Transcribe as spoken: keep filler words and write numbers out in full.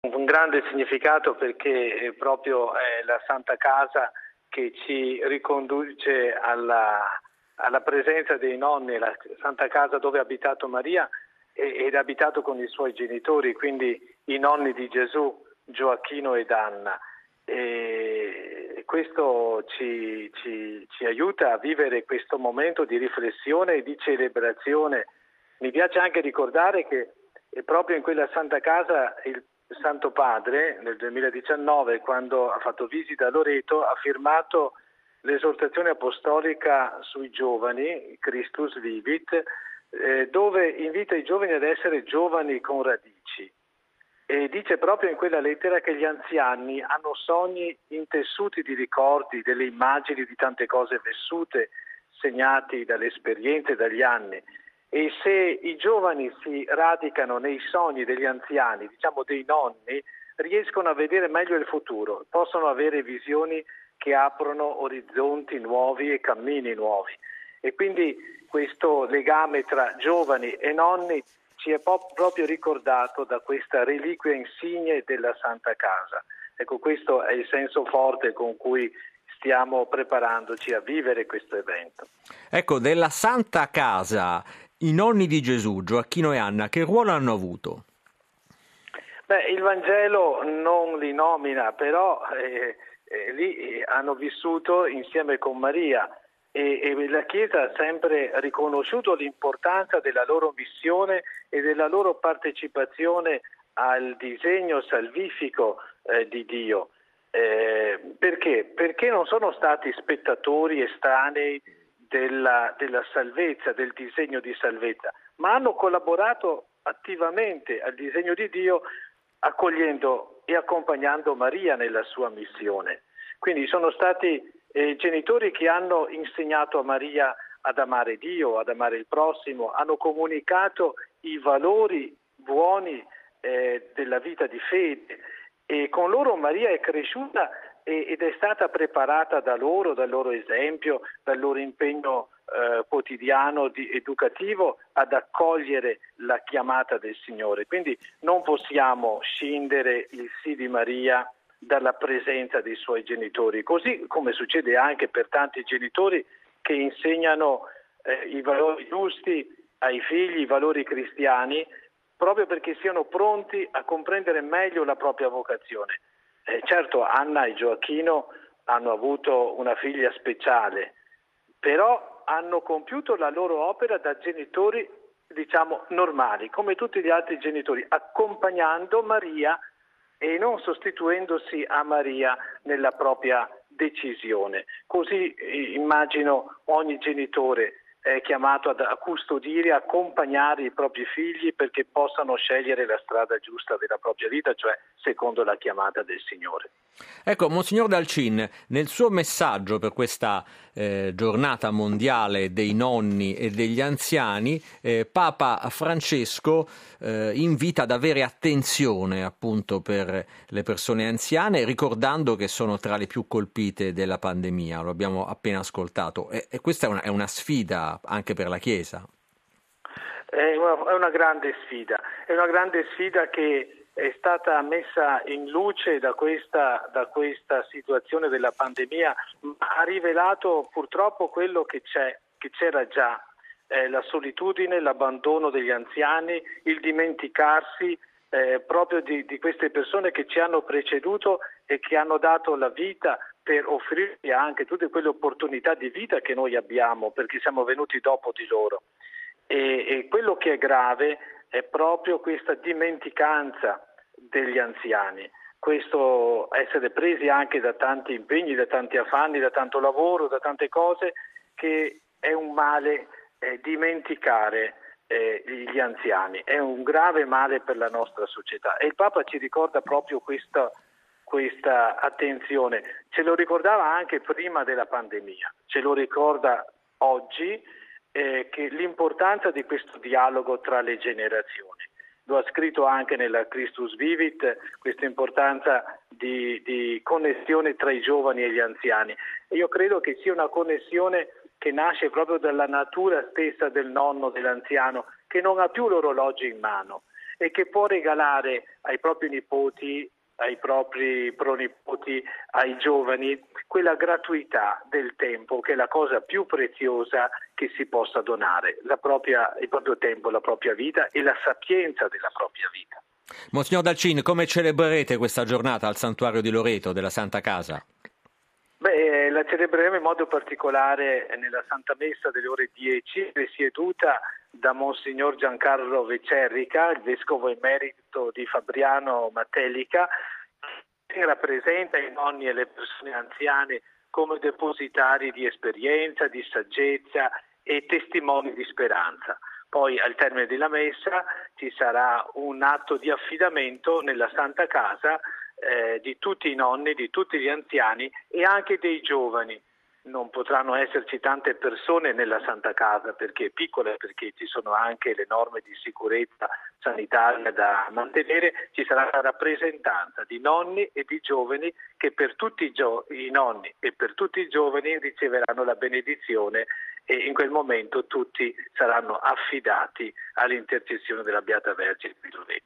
un grande significato perché proprio è la Santa Casa che ci riconduce alla, alla presenza dei nonni, la Santa Casa dove ha abitato Maria ed ha abitato con i suoi genitori, quindi i nonni di Gesù, Gioacchino ed Anna. E questo ci, ci, ci aiuta a vivere questo momento di riflessione e di celebrazione. Mi piace anche ricordare che proprio in quella Santa Casa il Santo Padre nel duemiladiciannove, quando ha fatto visita a Loreto, ha firmato l'esortazione apostolica sui giovani, Christus Vivit, eh, dove invita i giovani ad essere giovani con radici. E dice proprio in quella lettera che gli anziani hanno sogni intessuti di ricordi, delle immagini di tante cose vissute, segnati dalle esperienze, dagli anni. E se i giovani si radicano nei sogni degli anziani, diciamo dei nonni, riescono a vedere meglio il futuro, possono avere visioni che aprono orizzonti nuovi e cammini nuovi. E quindi questo legame tra giovani e nonni ci è proprio ricordato da questa reliquia insigne della Santa Casa. Ecco, questo è il senso forte con cui stiamo preparandoci a vivere questo evento. Ecco, della Santa Casa, i nonni di Gesù, Gioacchino e Anna, che ruolo hanno avuto? Beh, il Vangelo non li nomina, però eh, eh, lì hanno vissuto insieme con Maria e, e la Chiesa ha sempre riconosciuto l'importanza della loro missione e della loro partecipazione al disegno salvifico eh, di Dio. Eh, perché? Perché non sono stati spettatori estranei della, della salvezza, del disegno di salvezza, ma hanno collaborato attivamente al disegno di Dio, accogliendo e accompagnando Maria nella sua missione. Quindi sono stati eh, genitori che hanno insegnato a Maria ad amare Dio, ad amare il prossimo, hanno comunicato i valori buoni eh, della vita di fede, e con loro Maria è cresciuta ed è stata preparata da loro, dal loro esempio, dal loro impegno eh, quotidiano di, educativo ad accogliere la chiamata del Signore. Quindi non possiamo scindere il sì di Maria dalla presenza dei suoi genitori, così come succede anche per tanti genitori che insegnano eh, i valori giusti ai figli, i valori cristiani, proprio perché siano pronti a comprendere meglio la propria vocazione. Eh, certo, Anna e Gioacchino hanno avuto una figlia speciale, però hanno compiuto la loro opera da genitori, diciamo, normali, come tutti gli altri genitori, accompagnando Maria e non sostituendosi a Maria nella propria decisione. Così eh, immagino ogni genitore è chiamato ad, a custodire, accompagnare i propri figli perché possano scegliere la strada giusta della propria vita, cioè secondo la chiamata del Signore. Ecco, Monsignor Dalcin, nel suo messaggio per questa eh, giornata mondiale dei nonni e degli anziani, eh, Papa Francesco eh, invita ad avere attenzione appunto per le persone anziane, ricordando che sono tra le più colpite della pandemia, lo abbiamo appena ascoltato, e, e questa è una, è una sfida anche per la Chiesa. È una, è una grande sfida, è una grande sfida che è stata messa in luce da questa, da questa situazione della pandemia, ma ha rivelato purtroppo quello che c'è, che c'era già, eh, la solitudine, l'abbandono degli anziani, il dimenticarsi eh, proprio di, di queste persone che ci hanno preceduto e che hanno dato la vita per offrirci anche tutte quelle opportunità di vita che noi abbiamo, perché siamo venuti dopo di loro. E, e quello che è grave è proprio questa dimenticanza degli anziani, questo essere presi anche da tanti impegni, da tanti affanni, da tanto lavoro, da tante cose, che è un male eh, dimenticare eh, gli anziani, è un grave male per la nostra società e il Papa ci ricorda proprio questa, questa attenzione, ce lo ricordava anche prima della pandemia, ce lo ricorda oggi, Eh, che l'importanza di questo dialogo tra le generazioni. Lo ha scritto anche nella Christus Vivit, questa importanza di, di connessione tra i giovani e gli anziani. E io credo che sia una connessione che nasce proprio dalla natura stessa del nonno, dell'anziano, che non ha più l'orologio in mano e che può regalare ai propri nipoti, ai propri pronipoti, ai giovani, quella gratuità del tempo che è la cosa più preziosa che si possa donare, la propria, il proprio tempo, la propria vita e la sapienza della propria vita. Monsignor Dalcin, come celebrerete questa giornata al Santuario di Loreto della Santa Casa? Beh, la celebreremo in modo particolare nella Santa Messa delle ore dieci, presieduta da Monsignor Giancarlo Vecerrica, il Vescovo emerito di Fabriano Matelica, che rappresenta i nonni e le persone anziane come depositari di esperienza, di saggezza e testimoni di speranza. Poi al termine della messa ci sarà un atto di affidamento nella Santa Casa eh, di tutti i nonni, di tutti gli anziani e anche dei giovani. Non potranno esserci tante persone nella Santa Casa perché è piccola, perché ci sono anche le norme di sicurezza sanitaria da mantenere. Ci sarà una rappresentanza di nonni e di giovani che per tutti i, gio- i nonni e per tutti i giovani riceveranno la benedizione e in quel momento tutti saranno affidati all'intercessione della Beata Vergine di Loreto.